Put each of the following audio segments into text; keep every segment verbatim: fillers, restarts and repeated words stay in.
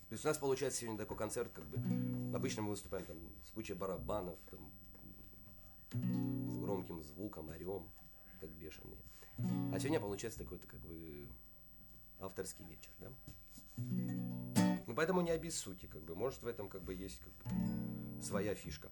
То есть у нас получается сегодня такой концерт, как бы, обычно мы выступаем там с кучей барабанов, там, с громким звуком, орем, как бешеные. А сегодня получается такой-то, как бы, авторский вечер, да? Ну, поэтому не обессудьте, как бы, может, в этом, как бы, есть, как бы, своя фишка.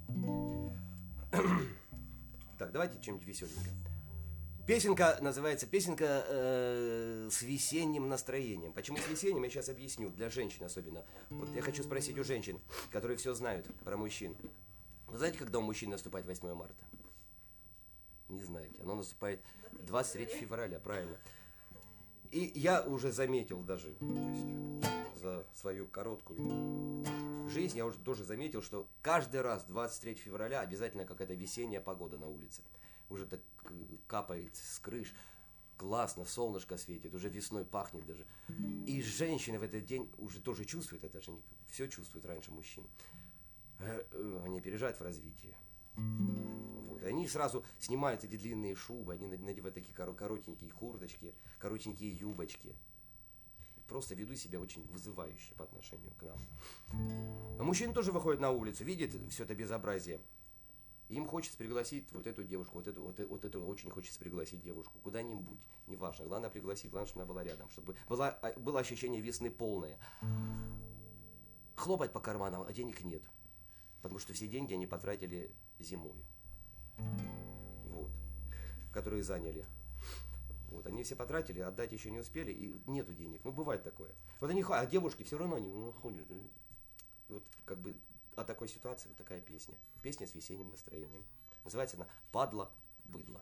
Так, давайте чем-нибудь веселенько. Песенка называется «Песенка э, с весенним настроением». Почему с весенним, я сейчас объясню, для женщин особенно. Вот я хочу спросить у женщин, которые все знают про мужчин. Вы знаете, когда у мужчин наступает восьмое марта? Не знаете. Оно наступает двадцать третьего февраля, правильно. И я уже заметил даже, то есть, за свою короткую жизнь, я уже тоже заметил, что каждый раз двадцать третьего февраля обязательно какая-то весенняя погода на улице. Уже так капает с крыш, классно, солнышко светит, уже весной пахнет даже. И женщины в этот день уже тоже чувствуют это, же все чувствуют раньше мужчин. Они опережают в развитии. Вот. И они сразу снимают эти длинные шубы, они надевают такие коротенькие курточки, коротенькие юбочки. Просто ведут себя очень вызывающе по отношению к нам. А мужчины тоже выходят на улицу, видят все это безобразие. Им хочется пригласить вот эту девушку, вот эту, вот, вот эту очень хочется пригласить девушку куда-нибудь, неважно. Главное пригласить, главное, чтобы она была рядом, чтобы было, было ощущение весны полное. Хлопать по карманам, а денег нет. Потому что все деньги они потратили зимой. Вот. Которые заняли. Вот. Они все потратили, отдать еще не успели, и нету денег. Ну, бывает такое. Вот они ходят, а девушки все равно не ну, ходят. Вот как бы о такой ситуации вот такая песня. Песня с весенним настроением. Называется она «Падла, быдло».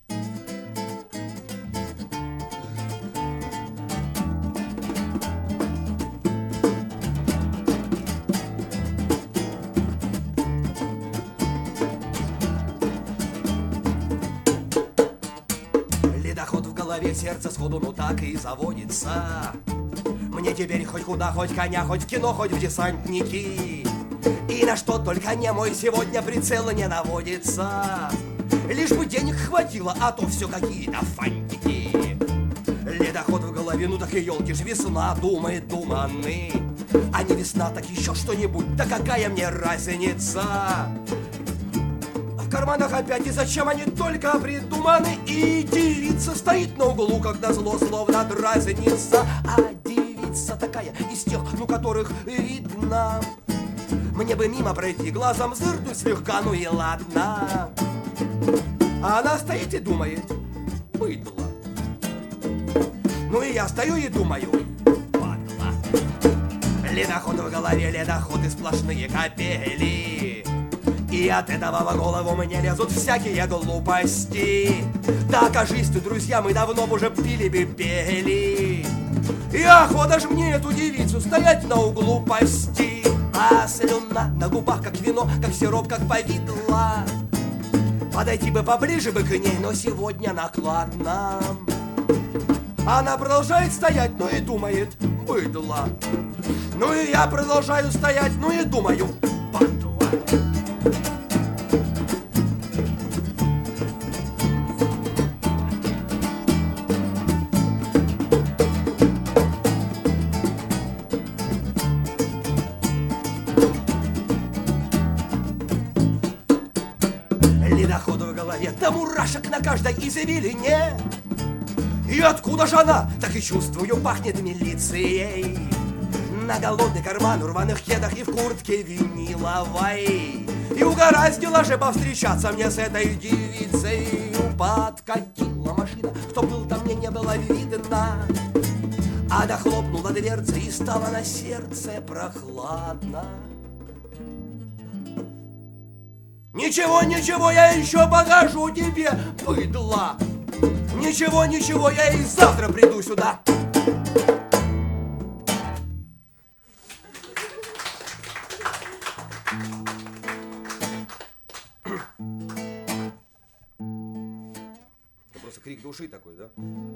Ледоход в голове, сердце сходу, ну так и заводится. Мне теперь хоть куда, хоть коня, хоть в кино, хоть в десантники. И на что только не мой сегодня прицел не наводится. Лишь бы денег хватило, а то все какие-то фантики. Ледоход в голове, ну так и елки ж весна, думает думанный. А не весна, так еще что-нибудь, да какая мне разница? В карманах опять, и зачем они только придуманы? И девица стоит на углу, когда зло словно дразнится. А девица такая из тех, ну которых видно. Мне бы мимо пройти, глазом зыркнуть слегка, ну и ладно. А она стоит и думает, быдло. Ну и я стою и думаю, падла. Ледоход в голове, ледоходы сплошные капели. И от этого в голову мне лезут всякие глупости. Да окажись ты, друзья, мы давно уже пили бы пели. И охота ж мне эту девицу стоять на углу пасти. А слюна на губах, как вино, как сироп, как повидло. Подойти бы поближе бы к ней, но сегодня накладно. Она продолжает стоять, ну и думает, быдло. Ну и я продолжаю стоять, ну и думаю, падла. Ледоходу в голове, да мурашек на каждой извилине. И откуда же она? Так и чувствую, пахнет милицией. На голодный карман, в рваных кедах и в куртке виниловой. И угораздило же повстречаться мне с этой девицей. Подкатила машина, кто был там, мне не было видно. А дохлопнула дверца и стало на сердце прохладно. Ничего, ничего, я еще покажу тебе, быдло. Ничего, ничего, я и завтра приду сюда. Это просто крик души такой, да?